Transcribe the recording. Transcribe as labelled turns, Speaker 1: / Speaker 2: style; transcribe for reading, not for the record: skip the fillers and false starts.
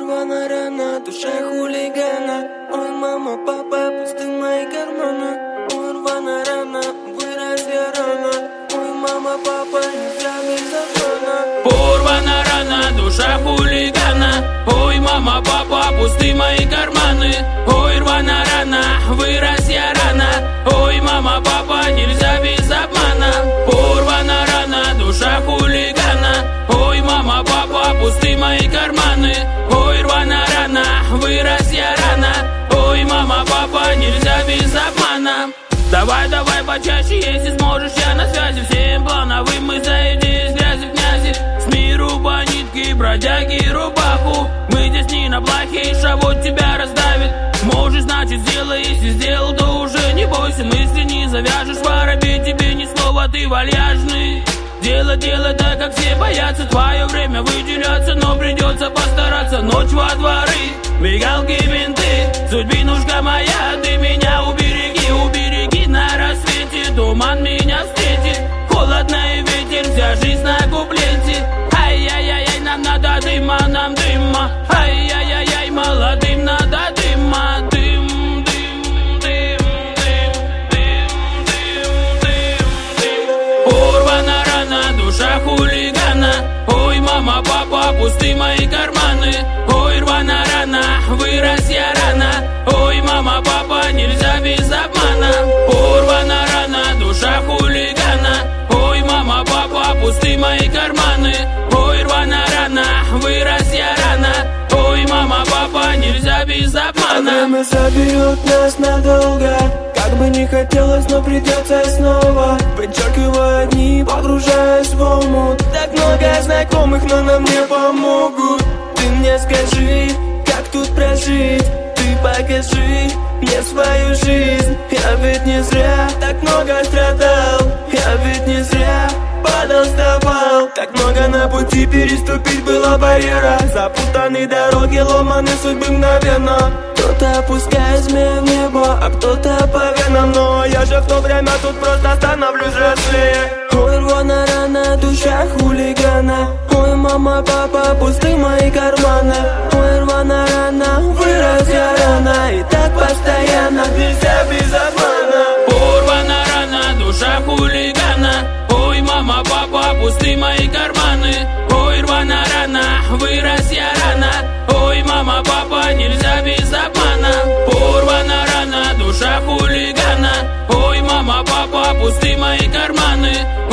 Speaker 1: Порвана рана, душа хулигана. Ой, мама, папа, пусты мои карманы. Ой, рвана рана, вырос я рано. Ой, мама, папа, нельзя без обмана.
Speaker 2: Порвана рана, душа хулигана. Ой, мама, папа, пусты мои карманы. Ой, рвана рана, вырос я рано. Ой, мама, папа, нельзя без обмана. Порвана рана, душа хулигана. Ой, мама, папа, пусты мои карманы. Ой, рвана рана, вырос я рано. Ой, мама, папа, нельзя без обмана. Давай, давай почаще, если сможешь, я на связи. Всем плановым мы за идеи из грязи в князи. С миру по нитке, бродяги, рубаху. Мы здесь не на плохие, шавот тебя раздавит. Можешь, значит, сделай, если сделал, то уже не бойся. Мысли не завяжешь, воробей тебе ни слова, ты вальяжный. Дело, так как все боятся, твое время выделяться, но придется постараться. Ночь во дворы, мигалки, менты, судьбинушка моя, ты меня убереги, убереги. На рассвете туман меня встретит, холодно и ветер, вся жизнь на куплете. Ай-яй-яй, нам надо дыма, нам дыма. Ай-яй-яй, молодым надо дыма, дым. Порвана рана, душа хулигана. Ой, мама, папа, пусты мои карманы. Ой, рвана рана, вырос я рано. Ой, мама, папа, нельзя без обмана. Порвана рана, душа хулигана. Ой, мама, папа, пусты мои карманы. Ой, рвана рана, вырос я рано. Ой, мама, папа, нельзя без обмана.
Speaker 1: Время заберет нас надолго. Как бы не хотелось, но придется снова. Подчеркиваю дни, погружаясь в омут. Так много знакомых, но нам не помогут. Ты мне скажи, как тут прожить. Ты покажи мне свою жизнь. Я ведь не зря так много страдал. Я ведь не зря падал, вставал. Так много на пути переступить было барьера. Запутанные дороги, ломаные судьбы мгновенно. Кто-то опускает змея в небо, а кто-то по венам. Но я же в то время тут просто становлюсь взрослее. Ой, рвана рана, душа хулигана. Ой, мама, папа, пусты мои карманы. Ой, рвана рана, вырос я рано. И так постоянно, нельзя без обмана.
Speaker 2: Порвана рана, душа хулигана. Ой, мама, папа, пусты мои карманы. Ой, рвана рана, вырос я рано. Ой, мама, папа, нельзя без обмана. Порвана рана, душа хулигана. Ой, мама, папа, пусты мои карманы.